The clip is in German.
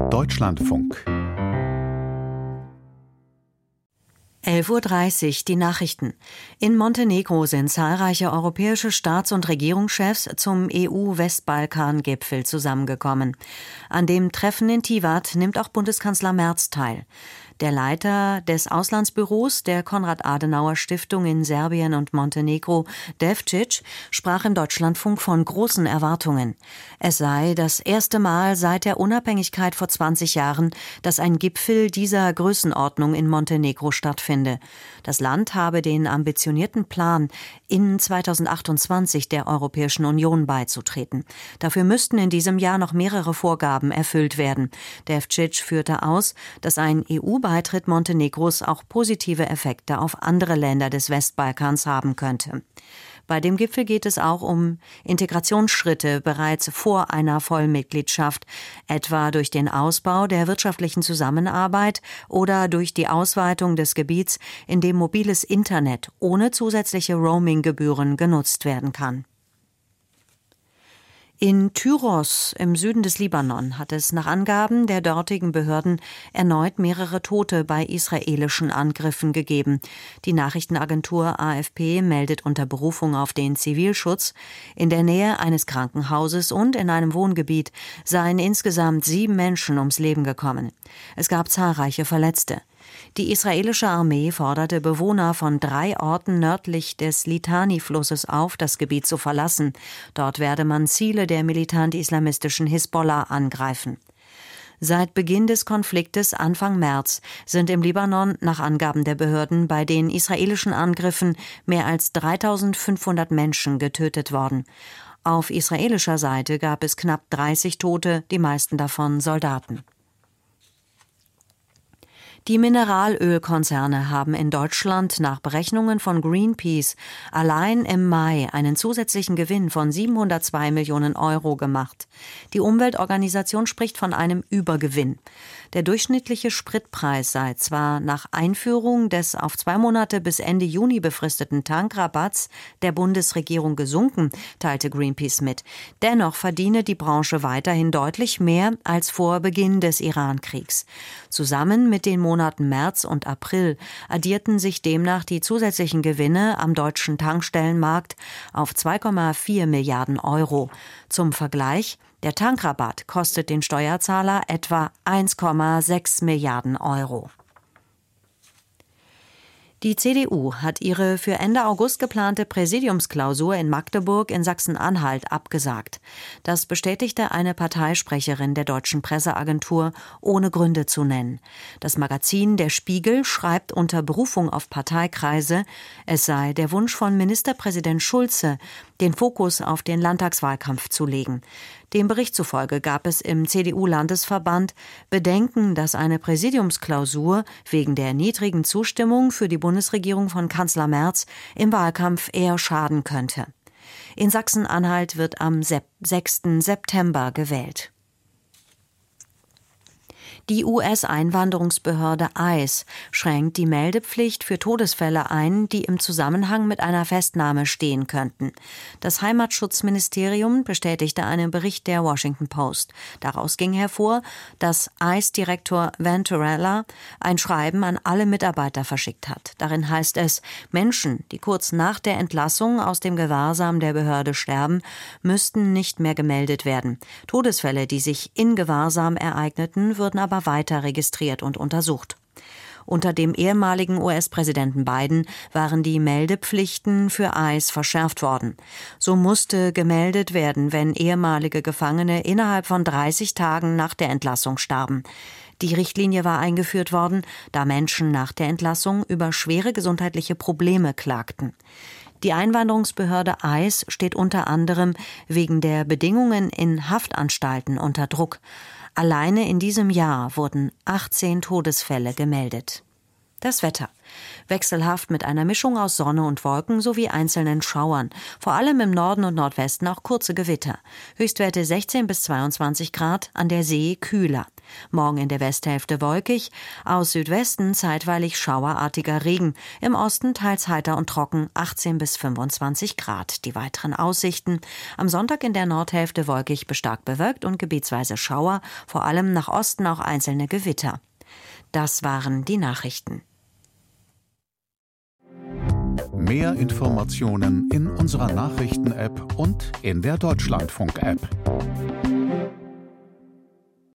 Deutschlandfunk 11:30 Uhr, die Nachrichten. In Montenegro sind zahlreiche europäische Staats- und Regierungschefs zum EU-Westbalkan-Gipfel zusammengekommen. An dem Treffen in Tivat nimmt auch Bundeskanzler Merz teil. Der Leiter des Auslandsbüros der Konrad-Adenauer-Stiftung in Serbien und Montenegro, Devčić, sprach im Deutschlandfunk von großen Erwartungen. Es sei das erste Mal seit der Unabhängigkeit vor 20 Jahren, dass ein Gipfel dieser Größenordnung in Montenegro stattfinde. Das Land habe den ambitionierten Plan, in 2028 der Europäischen Union beizutreten. Dafür müssten in diesem Jahr noch mehrere Vorgaben erfüllt werden. Devčić führte aus, dass ein EU-Beitritt Montenegros auch positive Effekte auf andere Länder des Westbalkans haben könnte. Bei dem Gipfel geht es auch um Integrationsschritte bereits vor einer Vollmitgliedschaft, etwa durch den Ausbau der wirtschaftlichen Zusammenarbeit oder durch die Ausweitung des Gebiets, in dem mobiles Internet ohne zusätzliche Roaming-Gebühren genutzt werden kann. In Tyros im Süden des Libanon hat es nach Angaben der dortigen Behörden erneut mehrere Tote bei israelischen Angriffen gegeben. Die Nachrichtenagentur AFP meldet unter Berufung auf den Zivilschutz, in der Nähe eines Krankenhauses und in einem Wohngebiet seien insgesamt 7 Menschen ums Leben gekommen. Es gab zahlreiche Verletzte. Die israelische Armee forderte Bewohner von 3 Orten nördlich des Litani-Flusses auf, das Gebiet zu verlassen. Dort werde man Ziele der militant-islamistischen Hisbollah angreifen. Seit Beginn des Konfliktes Anfang März sind im Libanon nach Angaben der Behörden bei den israelischen Angriffen mehr als 3.500 Menschen getötet worden. Auf israelischer Seite gab es knapp 30 Tote, die meisten davon Soldaten. Die Mineralölkonzerne haben in Deutschland nach Berechnungen von Greenpeace allein im Mai einen zusätzlichen Gewinn von 702 Millionen Euro gemacht. Die Umweltorganisation spricht von einem Übergewinn. Der durchschnittliche Spritpreis sei zwar nach Einführung des auf 2 Monate bis Ende Juni befristeten Tankrabatts der Bundesregierung gesunken, teilte Greenpeace mit. Dennoch verdiene die Branche weiterhin deutlich mehr als vor Beginn des Iran-Kriegs. Zusammen mit den Monaten März und April addierten sich demnach die zusätzlichen Gewinne am deutschen Tankstellenmarkt auf 2,4 Milliarden Euro. Zum Vergleich: Der Tankrabatt kostet den Steuerzahler etwa 1,6 Milliarden Euro. Die CDU hat ihre für Ende August geplante Präsidiumsklausur in Magdeburg in Sachsen-Anhalt abgesagt. Das bestätigte eine Parteisprecherin der deutschen Presseagentur, ohne Gründe zu nennen. Das Magazin Der Spiegel schreibt unter Berufung auf Parteikreise, es sei der Wunsch von Ministerpräsident Schulze, den Fokus auf den Landtagswahlkampf zu legen. Dem Bericht zufolge gab es im CDU-Landesverband Bedenken, dass eine Präsidiumsklausur wegen der niedrigen Zustimmung für die Bundesregierung von Kanzler Merz im Wahlkampf eher schaden könnte. In Sachsen-Anhalt wird am 6. September gewählt. Die US-Einwanderungsbehörde ICE schränkt die Meldepflicht für Todesfälle ein, die im Zusammenhang mit einer Festnahme stehen könnten. Das Heimatschutzministerium bestätigte einen Bericht der Washington Post. Daraus ging hervor, dass ICE-Direktor Venturella ein Schreiben an alle Mitarbeiter verschickt hat. Darin heißt es, Menschen, die kurz nach der Entlassung aus dem Gewahrsam der Behörde sterben, müssten nicht mehr gemeldet werden. Todesfälle, die sich in Gewahrsam ereigneten, würden aber weiter registriert und untersucht. Unter dem ehemaligen US-Präsidenten Biden waren die Meldepflichten für ICE verschärft worden. So musste gemeldet werden, wenn ehemalige Gefangene innerhalb von 30 Tagen nach der Entlassung starben. Die Richtlinie war eingeführt worden, da Menschen nach der Entlassung über schwere gesundheitliche Probleme klagten. Die Einwanderungsbehörde ICE steht unter anderem wegen der Bedingungen in Haftanstalten unter Druck. Alleine in diesem Jahr wurden 18 Todesfälle gemeldet. Das Wetter. Wechselhaft mit einer Mischung aus Sonne und Wolken sowie einzelnen Schauern. Vor allem im Norden und Nordwesten auch kurze Gewitter. Höchstwerte 16 bis 22 Grad, an der See kühler. Morgen in der Westhälfte wolkig, aus Südwesten zeitweilig schauerartiger Regen, im Osten teils heiter und trocken, 18 bis 25 Grad. Die weiteren Aussichten: am Sonntag in der Nordhälfte wolkig bis stark bewölkt und gebietsweise Schauer, vor allem nach Osten auch einzelne Gewitter. Das waren die Nachrichten. Mehr Informationen in unserer Nachrichten-App und in der Deutschlandfunk-App.